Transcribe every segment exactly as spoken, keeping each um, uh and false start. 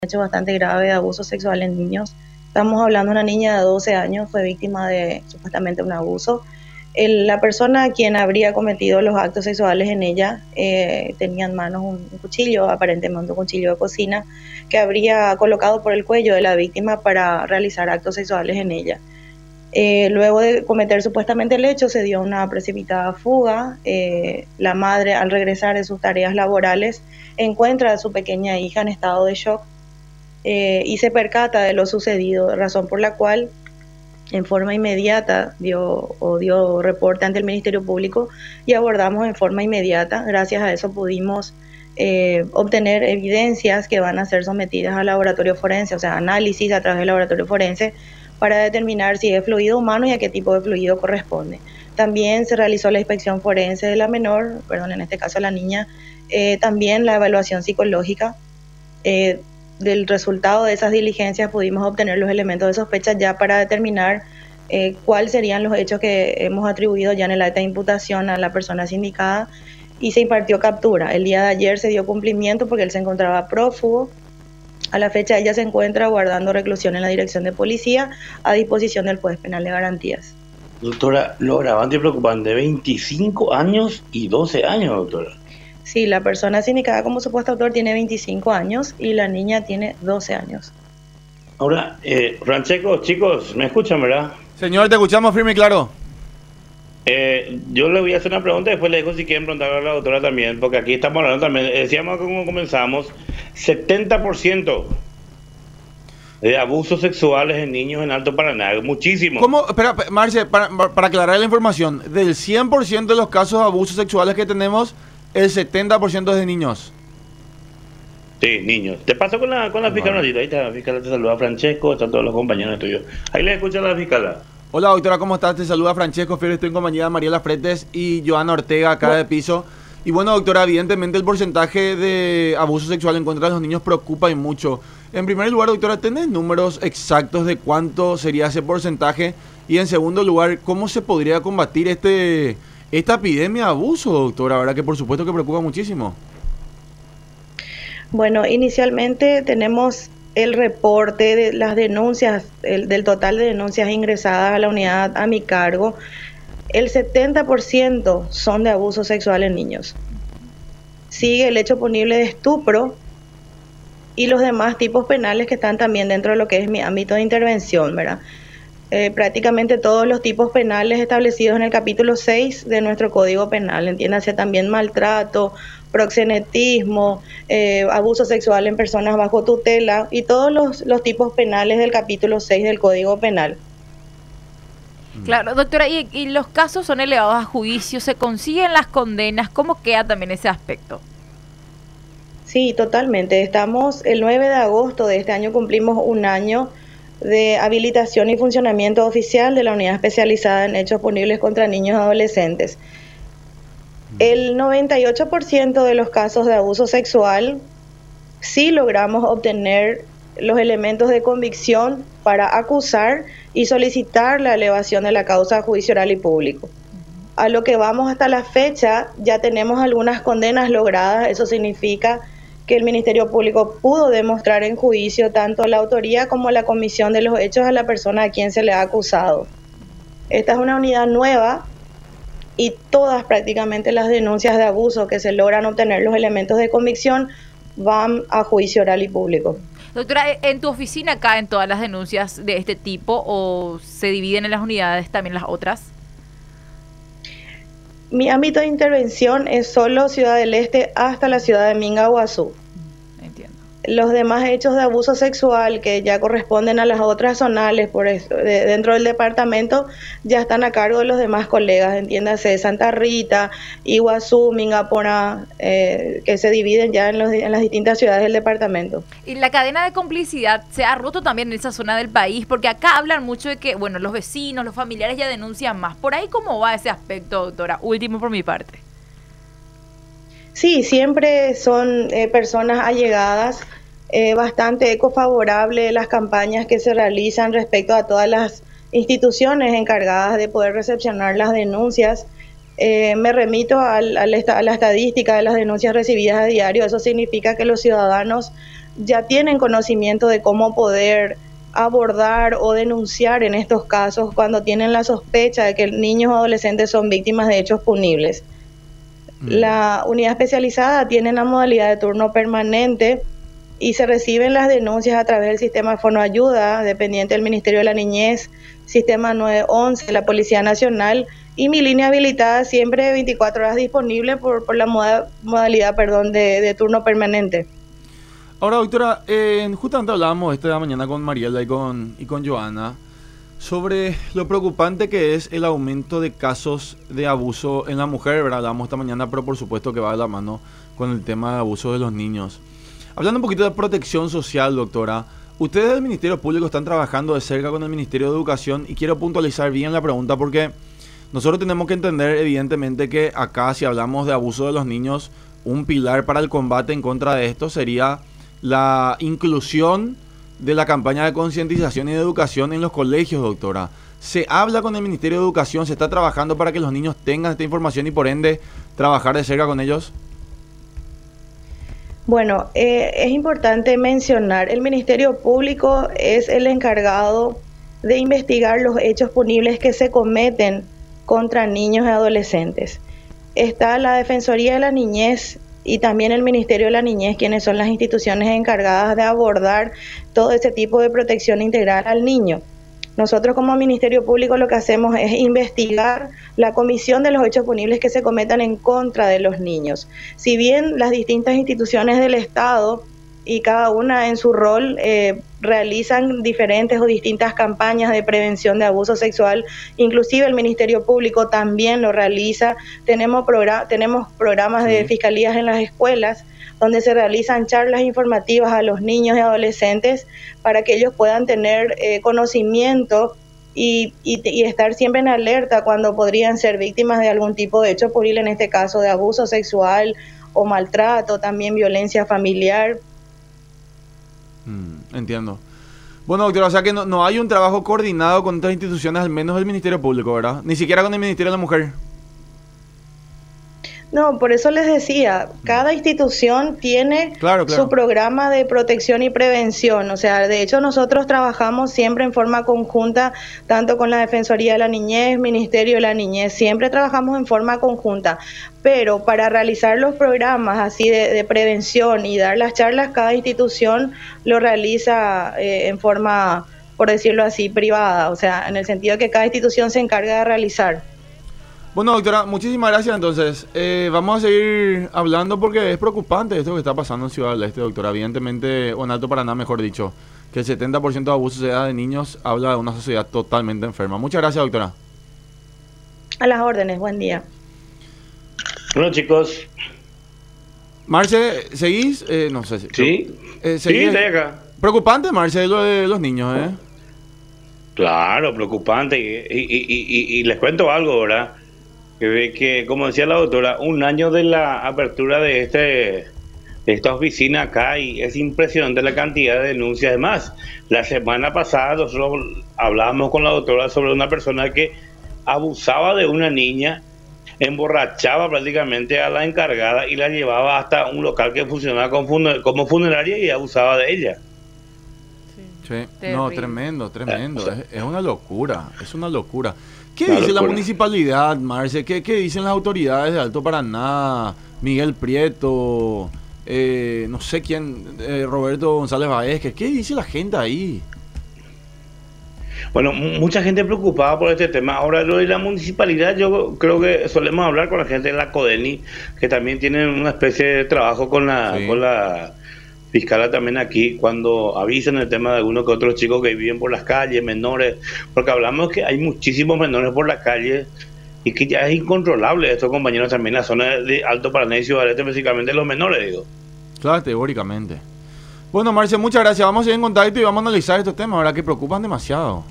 hecho bastante grave de abuso sexual en niños. Estamos hablando de una niña de doce años, fue víctima de supuestamente un abuso. El, la persona a quien habría cometido los actos sexuales en ella eh, tenía en manos un, un cuchillo, aparentemente un cuchillo de cocina, que habría colocado por el cuello de la víctima para realizar actos sexuales en ella. Eh, luego de cometer supuestamente el hecho, se dio una precipitada fuga. Eh, la madre, al regresar de sus tareas laborales, encuentra a su pequeña hija en estado de shock eh, y se percata de lo sucedido, razón por la cual en forma inmediata dio, o dio reporte ante el Ministerio Público y abordamos en forma inmediata. Gracias a eso pudimos eh, obtener evidencias que van a ser sometidas al laboratorio forense, o sea, análisis a través del laboratorio forense, para determinar si es fluido humano y a qué tipo de fluido corresponde. También se realizó la inspección forense de la menor, perdón, en este caso la niña, eh, también la evaluación psicológica. Eh, del resultado de esas diligencias pudimos obtener los elementos de sospecha ya para determinar eh, cuáles serían los hechos que hemos atribuido ya en el acta de imputación a la persona sindicada, y se impartió captura. El día de ayer se dio cumplimiento porque él se encontraba prófugo. A la fecha ella se encuentra guardando reclusión en la dirección de policía a disposición del juez penal de garantías. Doctora, lo agravante y preocupante, veinticinco años y doce años, doctora. Sí, la persona sindicada como supuesto autor tiene veinticinco años y la niña tiene doce años. Ahora, eh, Francesco, chicos, ¿me escuchan, verdad? Señor, te escuchamos firme y claro. Eh, yo le voy a hacer una pregunta y después le dejo si quieren preguntarle a la doctora también, porque aquí estamos hablando también, decíamos cómo comenzamos, setenta por ciento de abusos sexuales en niños en Alto Paraná, muchísimo. ¿Cómo? Espera, Marce, para, para aclarar la información, del cien por ciento de los casos de abusos sexuales que tenemos, el setenta por ciento es de niños. Sí, niños. Te paso con la, con la fiscal, ahí está, la fiscal te saluda, Francesco, están todos los compañeros tuyos. Ahí le escucha la fiscal. Hola doctora, ¿cómo estás? Te saluda Francesco Fiero, estoy en compañía de Mariela Fretes y Joana Ortega acá de piso. Y bueno, doctora, evidentemente el porcentaje de abuso sexual en contra de los niños preocupa y mucho. En primer lugar, doctora, ¿tenés números exactos de cuánto sería ese porcentaje? Y en segundo lugar, ¿cómo se podría combatir este esta epidemia de abuso, doctora? ¿Verdad? Que por supuesto que preocupa muchísimo. Bueno, inicialmente tenemos el reporte de las denuncias, el, del total de denuncias ingresadas a la unidad a mi cargo. El setenta por ciento son de abuso sexual en niños. Sigue el hecho punible de estupro y los demás tipos penales que están también dentro de lo que es mi ámbito de intervención, ¿verdad? Eh, prácticamente todos los tipos penales establecidos en el capítulo seis de nuestro Código Penal, entiéndase también maltrato, proxenetismo, eh, abuso sexual en personas bajo tutela y todos los, los tipos penales del capítulo seis del Código Penal. Claro, doctora, y, y los casos son elevados a juicio, se consiguen las condenas, ¿cómo queda también ese aspecto? Sí, totalmente. Estamos, el nueve de agosto de este año cumplimos un año de habilitación y funcionamiento oficial de la unidad especializada en hechos punibles contra niños y adolescentes. El noventa y ocho por ciento de los casos de abuso sexual sí logramos obtener los elementos de convicción para acusar y solicitar la elevación de la causa a juicio oral y público. A lo que vamos hasta la fecha, ya tenemos algunas condenas logradas. Eso significa que el Ministerio Público pudo demostrar en juicio tanto la autoría como la comisión de los hechos a la persona a quien se le ha acusado. Esta es una unidad nueva y todas prácticamente las denuncias de abuso que se logran obtener los elementos de convicción van a juicio oral y público. Doctora, ¿en tu oficina caen todas las denuncias de este tipo o se dividen en las unidades también las otras? Mi ámbito de intervención es solo Ciudad del Este hasta la ciudad de Mingaguazú. Entiendo. Los demás hechos de abuso sexual que ya corresponden a las otras zonales por eso, de, dentro del departamento ya están a cargo de los demás colegas, entiéndase Santa Rita, Iguazú, Mingapona, eh, que se dividen ya en, los, en las distintas ciudades del departamento. Y la cadena de complicidad se ha roto también en esa zona del país, porque acá hablan mucho de que, bueno, los vecinos, los familiares ya denuncian más. ¿Por ahí cómo va ese aspecto, doctora? Último por mi parte. Sí, siempre son eh, personas allegadas, eh, bastante ecofavorable las campañas que se realizan respecto a todas las instituciones encargadas de poder recepcionar las denuncias. Eh, me remito al, al esta, a la estadística de las denuncias recibidas a diario. Eso significa que los ciudadanos ya tienen conocimiento de cómo poder abordar o denunciar en estos casos cuando tienen la sospecha de que niños o adolescentes son víctimas de hechos punibles. Mm. La unidad especializada tiene la modalidad de turno permanente y se reciben las denuncias a través del sistema Fonoayuda, dependiente del Ministerio de la Niñez, sistema nueve once, la Policía Nacional, y mi línea habilitada siempre veinticuatro horas disponible por, por la moda, modalidad perdón, de, de turno permanente. Ahora, doctora, eh, justamente hablábamos esta mañana con Mariela y con, y con Joana sobre lo preocupante que es el aumento de casos de abuso en la mujer, ¿verdad? Hablamos esta mañana, pero por supuesto que va de la mano con el tema de abuso de los niños. Hablando un poquito de protección social, doctora, ustedes del Ministerio Público están trabajando de cerca con el Ministerio de Educación y quiero puntualizar bien la pregunta porque nosotros tenemos que entender evidentemente que acá si hablamos de abuso de los niños, un pilar para el combate en contra de esto sería la inclusión de la campaña de concientización y de educación en los colegios, doctora. ¿Se habla con el Ministerio de Educación? ¿Se está trabajando para que los niños tengan esta información y por ende trabajar de cerca con ellos? Bueno, eh, es importante mencionar, el Ministerio Público es el encargado de investigar los hechos punibles que se cometen contra niños y adolescentes. Está la Defensoría de la Niñez y también el Ministerio de la Niñez, quienes son las instituciones encargadas de abordar todo ese tipo de protección integral al niño. Nosotros como Ministerio Público lo que hacemos es investigar la comisión de los hechos punibles que se cometan en contra de los niños. Si bien las distintas instituciones del Estado y cada una en su rol eh, realizan diferentes o distintas campañas de prevención de abuso sexual, inclusive el Ministerio Público también lo realiza. Tenemos, progr- tenemos programas de fiscalías en las escuelas donde se realizan charlas informativas a los niños y adolescentes para que ellos puedan tener eh, conocimiento y, y, y estar siempre en alerta cuando podrían ser víctimas de algún tipo de hecho punible, en este caso de abuso sexual o maltrato, también violencia familiar. Mm, entiendo. Bueno, doctora, o sea que no, no hay un trabajo coordinado con otras instituciones, al menos del Ministerio Público, ¿verdad? Ni siquiera con el Ministerio de la Mujer. No, por eso les decía, cada institución tiene claro, claro. su programa de protección y prevención. O sea, de hecho nosotros trabajamos siempre en forma conjunta, tanto con la Defensoría de la Niñez, Ministerio de la Niñez, siempre trabajamos en forma conjunta. Pero para realizar los programas así de, de prevención y dar las charlas, cada institución lo realiza eh, en forma, por decirlo así, privada. O sea, en el sentido que cada institución se encarga de realizar. Bueno, doctora, muchísimas gracias. Entonces, eh, vamos a seguir hablando porque es preocupante esto que está pasando en Ciudad del Este, doctora. Evidentemente, o en Alto Paraná, mejor dicho, que el setenta por ciento de abuso se da de niños, habla de una sociedad totalmente enferma. Muchas gracias, doctora. A las órdenes, buen día. Bueno, chicos. Marce, ¿seguís? Eh, no sé si... Sí, eh, sí, estoy acá. Preocupante, Marce, lo de los niños, ¿eh? Claro, preocupante. Y, y, y, y, y les cuento algo, ¿verdad? Que ve que, como decía la doctora, un año de la apertura de este de esta oficina acá y es impresionante la cantidad de denuncias. Además, la semana pasada nosotros hablábamos con la doctora sobre una persona que abusaba de una niña, emborrachaba prácticamente a la encargada y la llevaba hasta un local que funcionaba como funeraria y abusaba de ella. Sí, no, tremendo, tremendo. Es, es una locura, es una locura. ¿Qué Una dice locura. la municipalidad, Marce? ¿Qué, ¿Qué dicen las autoridades de Alto Paraná? Miguel Prieto, eh, no sé quién, eh, Roberto González Baezque. ¿Qué dice la gente ahí? Bueno, mucha gente preocupada por este tema. Ahora, lo de la municipalidad, yo creo que solemos hablar con la gente de la CODENI, que también tienen una especie de trabajo con la, Sí. con la fiscala también aquí, cuando avisan el tema de algunos que otros chicos que viven por las calles, menores, porque hablamos que hay muchísimos menores por las calles y que ya es incontrolable estos compañeros también en la zona de Alto Paraná y Ciudad del Este, específicamente los menores, digo. Claro, teóricamente. Bueno, Marce, muchas gracias. Vamos a seguir en contacto y vamos a analizar estos temas, ¿verdad? Que preocupan demasiado.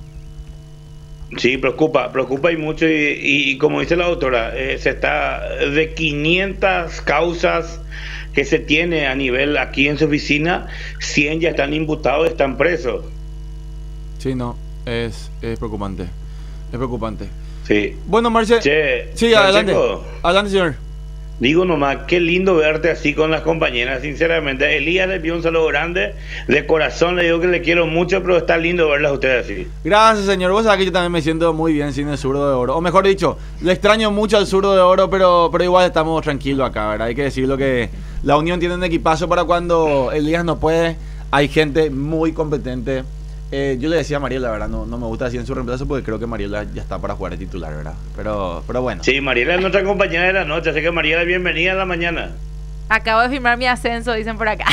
Sí, preocupa, preocupa y mucho y, y, y como dice la doctora, eh, se está de quinientas causas que se tiene a nivel aquí en su oficina, cien ya están imputados, están presos. Sí, no, es, es preocupante, es preocupante. Sí. Bueno, Marce, Che, sí, adelante, Francesco, adelante, señor. Digo nomás, qué lindo verte así con las compañeras, sinceramente. Elías, le pido un saludo grande, de corazón le digo que le quiero mucho, pero está lindo verlas a ustedes así. Gracias, señor. Vos sabés que yo también me siento muy bien sin el zurdo de oro. O mejor dicho, le extraño mucho al zurdo de oro, pero, pero igual estamos tranquilos acá, ¿verdad? Hay que decirlo que la Unión tiene un equipazo para cuando Elías no puede. Hay gente muy competente. Eh, yo le decía a Mariela, la verdad, no, no me gusta decir en su reemplazo porque creo que Mariela ya está para jugar de titular, ¿verdad? Pero, pero bueno. Sí, Mariela es nuestra compañera de la noche, así que Mariela, bienvenida en la mañana. Acabo de firmar mi ascenso, dicen por acá.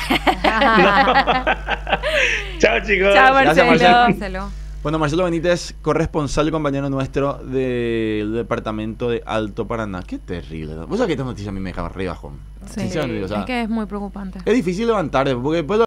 Chao, chicos. Chao, Marcelo. Gracias, Marcelo. Marcelo. Bueno, Marcelo Benítez, corresponsal y compañero nuestro del departamento de Alto Paraná. Qué terrible, ¿no? Vos sabés que esta noticia a mí me deja re bajón. Sí, Sinceramente, o sea, es que es muy preocupante. es difícil levantarte porque después